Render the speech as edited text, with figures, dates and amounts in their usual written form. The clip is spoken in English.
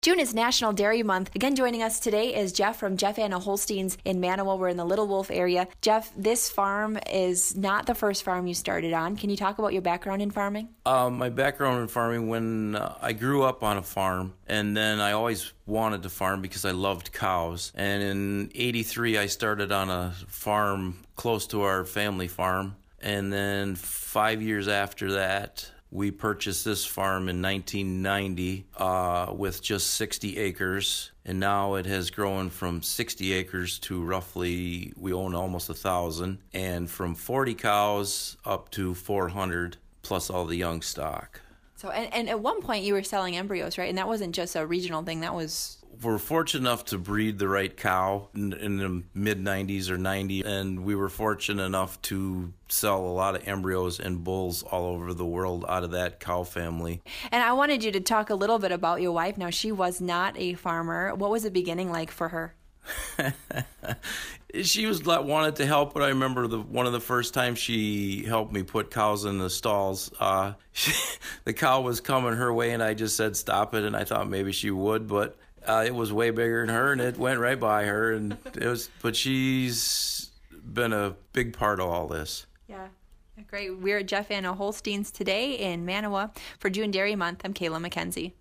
June is National Dairy Month. Again, joining us today is Jeff from Jeff Anna Holsteins in Manawa. We're in the Little Wolf area. Jeff, this farm is not the first farm you started on. Can you talk about your background in farming? My background in farming, when I grew up on a farm, and then I always wanted to farm because I loved cows. And in '83, I started on a farm close to our family farm. And then 5 years after that, we purchased this farm in 1990 with just 60 acres, and now it has grown from 60 acres to roughly, we own almost 1,000, and from 40 cows up to 400, plus all the young stock. So, and at one point you were selling embryos, right? And that wasn't just a regional thing, that was... We're fortunate enough to breed the right cow in the mid-90s or 90, and we were fortunate enough to sell a lot of embryos and bulls all over the world out of that cow family. And I wanted you to talk a little bit about your wife. Now, she was not a farmer. What was the beginning like for her? She wanted to help, but I remember one of the first times she helped me put cows in the stalls. The cow was coming her way, and I just said stop it, and I thought maybe she would, but it was way bigger than her, and it went right by her. And but she's been a big part of all this. Yeah, great. We're at Jeff Anna Holsteins today in Manawa for June Dairy Month. I'm Kayla McKenzie.